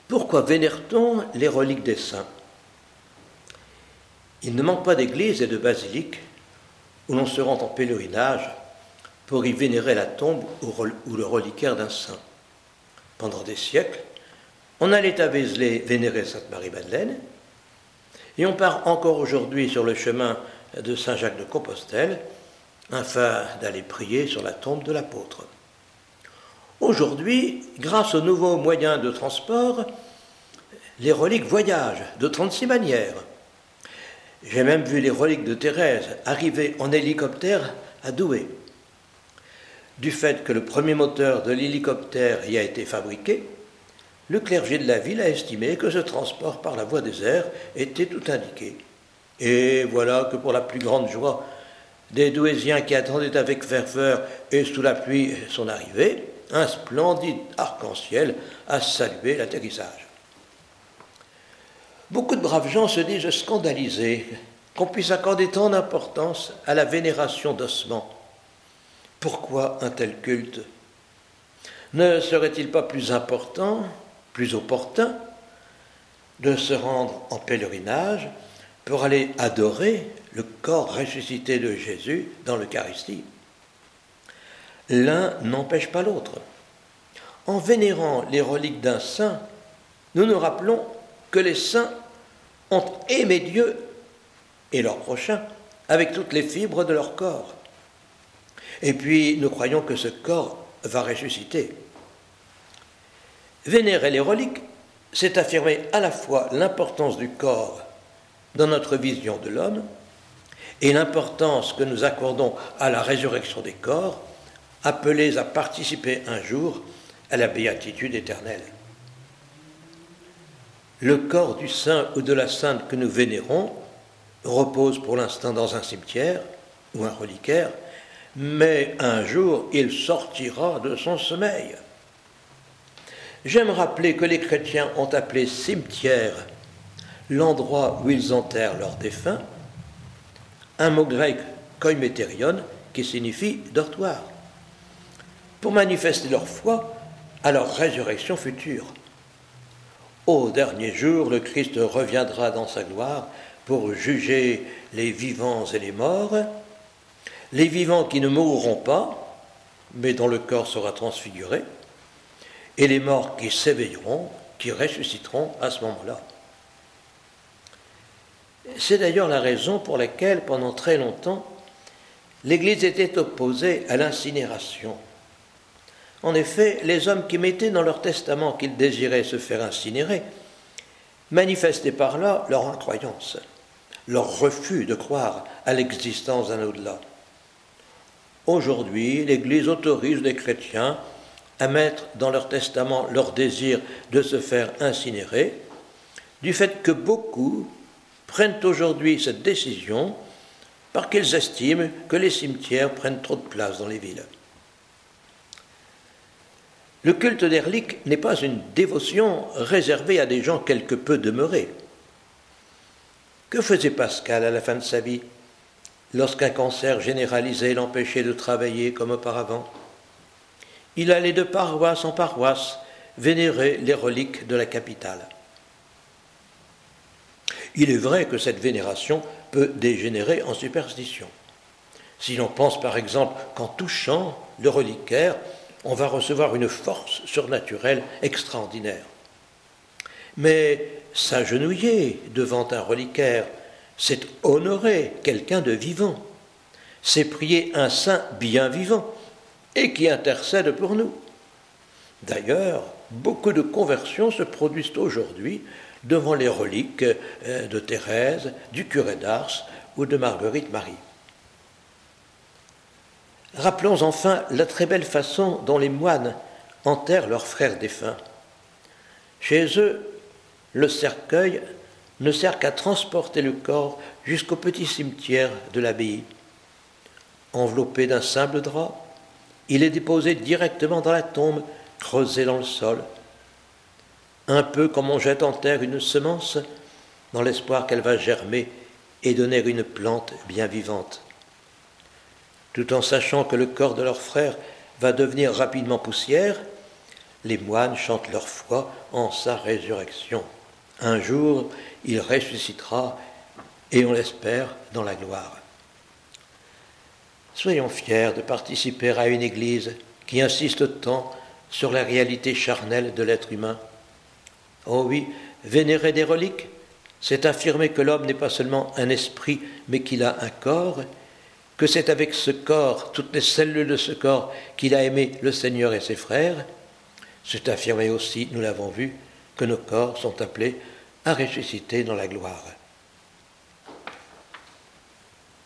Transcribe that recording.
Pourquoi vénère-t-on les reliques des saints? Il ne manque pas d'églises et de basiliques où l'on se rend en pèlerinage pour y vénérer la tombe ou le reliquaire d'un saint. Pendant des siècles, on allait à Vézelay vénérer Sainte Marie-Madeleine, et on part encore aujourd'hui sur le chemin de Saint-Jacques de Compostelle afin d'aller prier sur la tombe de l'apôtre. Aujourd'hui, grâce aux nouveaux moyens de transport, les reliques voyagent de 36 manières. J'ai même vu les reliques de Thérèse arriver en hélicoptère à Douai. Du fait que le premier moteur de l'hélicoptère y a été fabriqué, le clergé de la ville a estimé que ce transport par la voie des airs était tout indiqué. Et voilà que pour la plus grande joie des Douaisiens qui attendaient avec ferveur et sous la pluie son arrivée, un splendide arc-en-ciel a salué l'atterrissage. Beaucoup de braves gens se disent scandalisés qu'on puisse accorder tant d'importance à la vénération d'ossements. Pourquoi un tel culte? Ne serait-il pas plus important, plus opportun, de se rendre en pèlerinage pour aller adorer le corps ressuscité de Jésus dans l'Eucharistie? L'un n'empêche pas l'autre. En vénérant les reliques d'un saint, nous nous rappelons que les saints ont aimé Dieu et leur prochain avec toutes les fibres de leur corps. Et puis, nous croyons que ce corps va ressusciter. Vénérer les reliques, c'est affirmer à la fois l'importance du corps dans notre vision de l'homme et l'importance que nous accordons à la résurrection des corps, appelés à participer un jour à la béatitude éternelle. Le corps du saint ou de la sainte que nous vénérons repose pour l'instant dans un cimetière ou un reliquaire, mais un jour il sortira de son sommeil. J'aime rappeler que les chrétiens ont appelé cimetière l'endroit où ils enterrent leurs défunts, un mot grec koiméterion qui signifie dortoir, pour manifester leur foi à leur résurrection future. Au dernier jour, le Christ reviendra dans sa gloire pour juger les vivants et les morts, les vivants qui ne mourront pas, mais dont le corps sera transfiguré, et les morts qui s'éveilleront, qui ressusciteront à ce moment-là. C'est d'ailleurs la raison pour laquelle, pendant très longtemps, l'Église était opposée à l'incinération. En effet, les hommes qui mettaient dans leur testament qu'ils désiraient se faire incinérer manifestaient par là leur incroyance, leur refus de croire à l'existence d'un au-delà. Aujourd'hui, l'Église autorise les chrétiens à mettre dans leur testament leur désir de se faire incinérer, du fait que beaucoup prennent aujourd'hui cette décision parce qu'ils estiment que les cimetières prennent trop de place dans les villes. Le culte des reliques n'est pas une dévotion réservée à des gens quelque peu demeurés. Que faisait Pascal à la fin de sa vie, lorsqu'un cancer généralisé l'empêchait de travailler comme auparavant? Il allait de paroisse en paroisse vénérer les reliques de la capitale. Il est vrai que cette vénération peut dégénérer en superstition. Si l'on pense par exemple qu'en touchant le reliquaire, on va recevoir une force surnaturelle extraordinaire. Mais s'agenouiller devant un reliquaire, c'est honorer quelqu'un de vivant, c'est prier un saint bien vivant et qui intercède pour nous. D'ailleurs, beaucoup de conversions se produisent aujourd'hui devant les reliques de Thérèse, du curé d'Ars ou de Marguerite Marie. Rappelons enfin la très belle façon dont les moines enterrent leurs frères défunts. Chez eux, le cercueil ne sert qu'à transporter le corps jusqu'au petit cimetière de l'abbaye. Enveloppé d'un simple drap, il est déposé directement dans la tombe, creusée dans le sol. Un peu comme on jette en terre une semence, dans l'espoir qu'elle va germer et donner une plante bien vivante. Tout en sachant que le corps de leur frère va devenir rapidement poussière, les moines chantent leur foi en sa résurrection. Un jour, il ressuscitera, et on l'espère, dans la gloire. Soyons fiers de participer à une Église qui insiste tant sur la réalité charnelle de l'être humain. Oh oui, vénérer des reliques, c'est affirmer que l'homme n'est pas seulement un esprit, mais qu'il a un corps, que c'est avec ce corps, toutes les cellules de ce corps, qu'il a aimé le Seigneur et ses frères. C'est affirmer aussi, nous l'avons vu, que nos corps sont appelés à ressusciter dans la gloire.